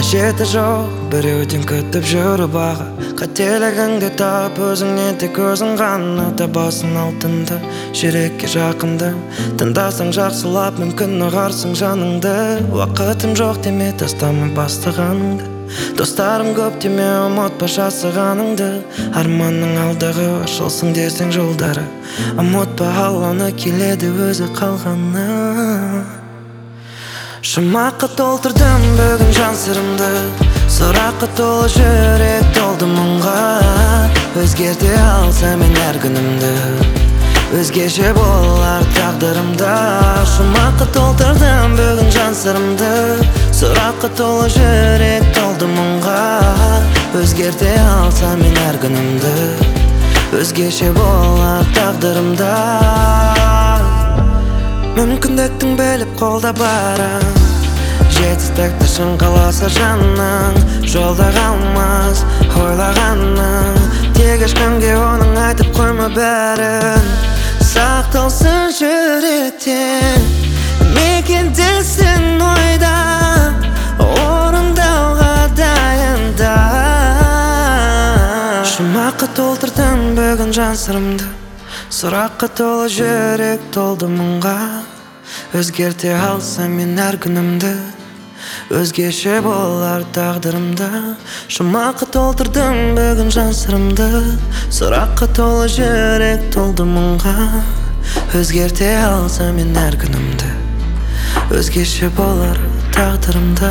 Қажеті жоқ біреуден күтіп жүріп аға, қателігіңді тап, өзіңнен тек өзің ғана табасың алтынды, жүрекке жақынды. Тыңдасаң жақсылап, мүмкін ұғарсың жаныңды. Уақытым жоқ деме, тастама бастағаныңды. Достарым көп деме, ұмытпа жасағаныңды. Арманның алдағы ашылсын десең жолдары, ұмытпа Алланы, келеді өзі қалғаны. Жұмаққа толтырдым бүгін жан сырымды, сұраққа толы жүрек толды мұңға. Өзгерте алса мен әр күнімді, өзгеше болар тағдырымда. Жұмаққа толтырдым бүгін жан сырымды, сұраққа толы жүрек толды мұңға. Өзгерте алса мен әр күнімді, өзгеше болар тағдырымда. Мүмкіндіктің біліп қолда барың, жетістікті шын қаласа жаның. Жолда қалмас ойлағаның, тек ешкімге оның айтып қойма бәрін. Сақталсын жүректен мекендесін ойда, орындауға дайында. Жұмаққа толтырдым бүгін жан сырымды, сұраққа толы жүрек толды мұңға. Өзгерте алсам мен әр күнімді, өзгеше болар тағдырымда. Жұмаққа толтырдым бүгін жан сырымды, сұраққа толы жүрек толды мұңға. Өзгерте алсам мен әр күнімді, өзгеше болар тағдырымда.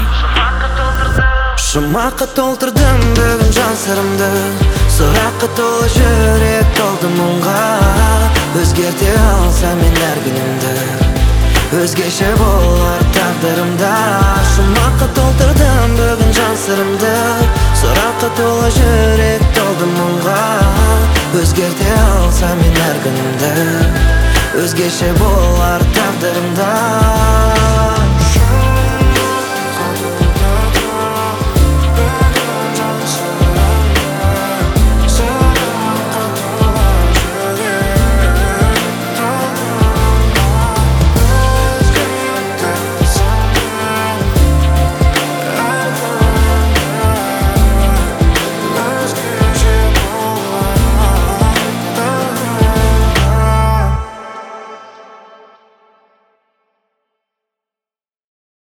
Жұмаққа толтырдым бүгін жан сырымды, сұраққа толы жүрек толды мұңға. Өзгерте алсам мен әр күнімді, өзгеше болар тағдырымда. Жұмаққа толтырдым бүгін жан сырымды, сұраққа толы жүрек толды мұңға. Өзгерте алсам мен әр күнімді, өзгеше болар тағдырымда.